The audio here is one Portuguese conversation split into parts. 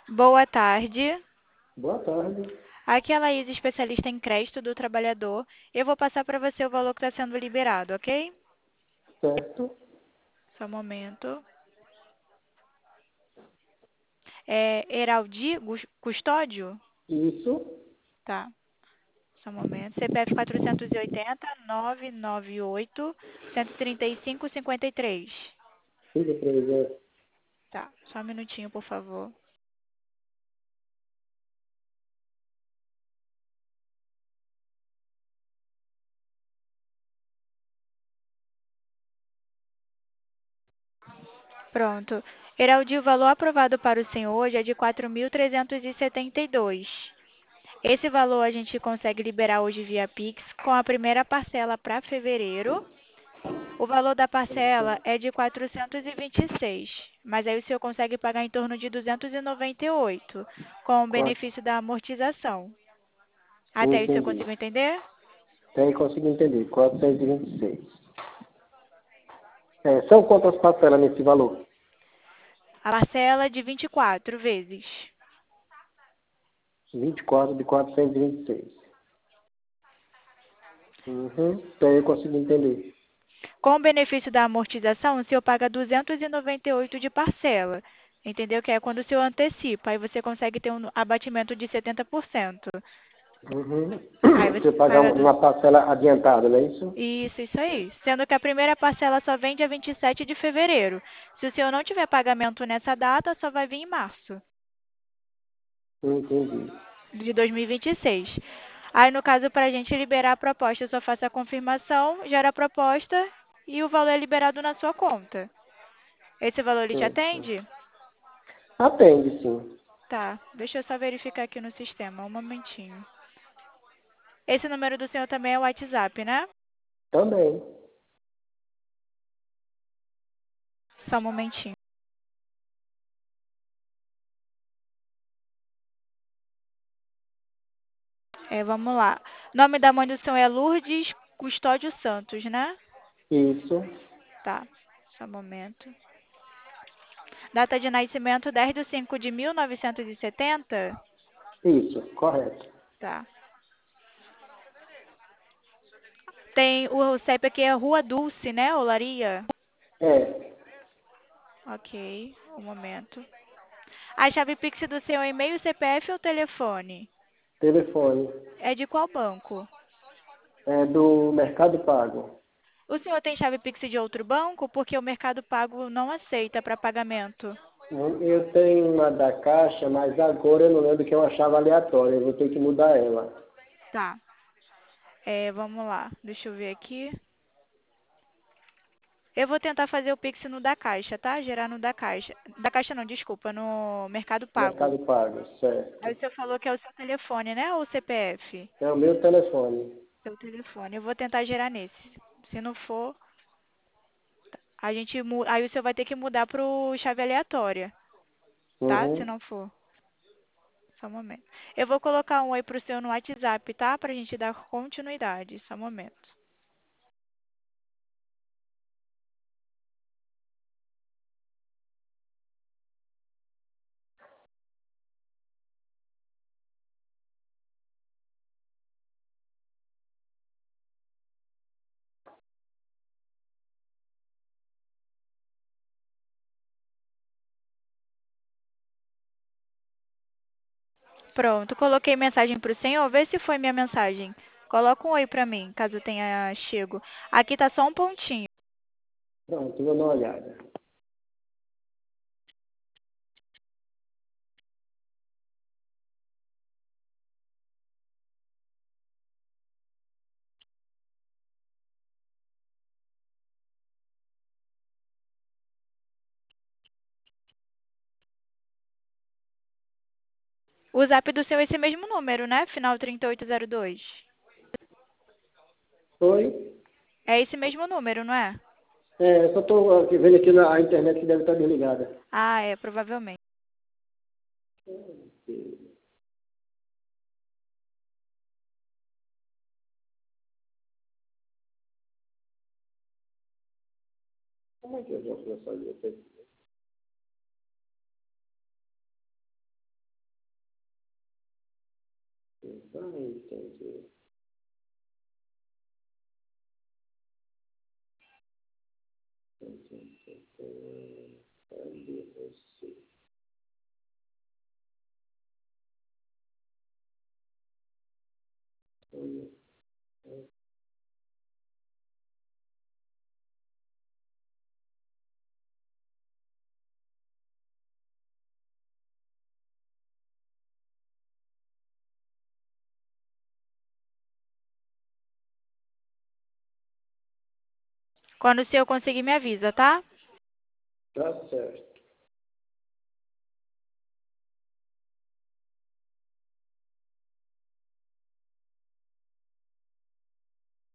Boa tarde. Boa tarde. Aqui é a Laís, especialista em crédito do trabalhador. Eu vou passar para você o valor que está sendo liberado, ok? Certo? Só um momento. É Heraldi Custódio? Isso. Tá, só um momento. CPF 480-998-135-53. 33, Tá, só um minutinho, por favor. Pronto. Heraldi, o valor aprovado para o senhor hoje é de 4.372. Esse valor a gente consegue liberar hoje via Pix com a primeira parcela para fevereiro. O valor da parcela é de 426, mas aí o senhor consegue pagar em torno de 298, com o Quatro. benefício da amortização. Até aí o senhor Entendi. conseguiu entender? Até aí consegui entender. 426. São quantas parcelas nesse valor? A parcela de 24 vezes. 24 de 426. Uhum. Até aí eu consegui entender. Com o benefício da amortização, o senhor paga 298 de parcela. Entendeu? Que é quando o senhor antecipa, aí você consegue ter um abatimento de 70%. Uhum. Aí Você você pagar paga uma parcela adiantada, não é isso? Isso aí. Sendo que a primeira parcela só vem dia 27 de fevereiro. Se o senhor não tiver pagamento nessa data, só vai vir em março Entendi. de 2026. Aí, no caso, para a gente liberar a proposta, eu só faço a confirmação, gera a proposta e o valor é liberado na sua conta. Esse valor ele te Uhum. atende? Atende, sim. Tá, deixa eu só verificar aqui no sistema, um momentinho. Esse número do senhor também é o WhatsApp, né? Também. Só um momentinho. Vamos lá. Nome da mãe do senhor é Lourdes Custódio Santos, né? Isso. Tá, só um momento. Data de nascimento 10/5 de 1970. Isso. Correto. Tá. Tem o CEP aqui é Rua Dulce, né? Olaria. É. Ok, um momento. A chave Pix do seu e-mail, CPF ou telefone? Telefone. É de qual banco? É do Mercado Pago. O senhor tem chave Pix de outro banco? Porque o Mercado Pago não aceita para pagamento. Eu tenho uma da Caixa, mas agora eu não lembro que é uma chave aleatória. Eu vou ter que mudar ela. Tá. Vamos lá. Deixa eu ver aqui. Eu vou tentar fazer o Pix no da Caixa, tá? Gerar no da Caixa. Da Caixa não, desculpa, no Mercado Pago. Mercado Pago, Aí certo. o senhor falou que é o seu telefone, né? Ou o CPF? É o meu telefone. Seu telefone. Eu vou tentar gerar nesse. Se não for, aí o senhor vai ter que mudar pro chave aleatória, tá? Se Uhum. não for. Só um momento. Eu vou colocar um oi pro senhor no WhatsApp, tá? Pra gente dar continuidade. Só um momento. Pronto, coloquei mensagem pro senhor. Vê se foi minha mensagem. Coloca um oi pra mim, caso tenha chego. Aqui tá só um pontinho. Pronto, vou dar uma olhada. O zap do seu é esse mesmo número, né? Final 3802. Oi? É esse mesmo número, não é? Eu só estou vendo aqui na internet que deve estar desligada. Ah, é, provavelmente. Como é que eu vou fazer isso aqui? Ah, entendi. Cadê você? Olha, Quando o senhor conseguir, me avisa, tá? tá certo.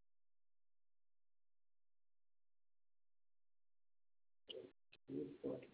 Não pode.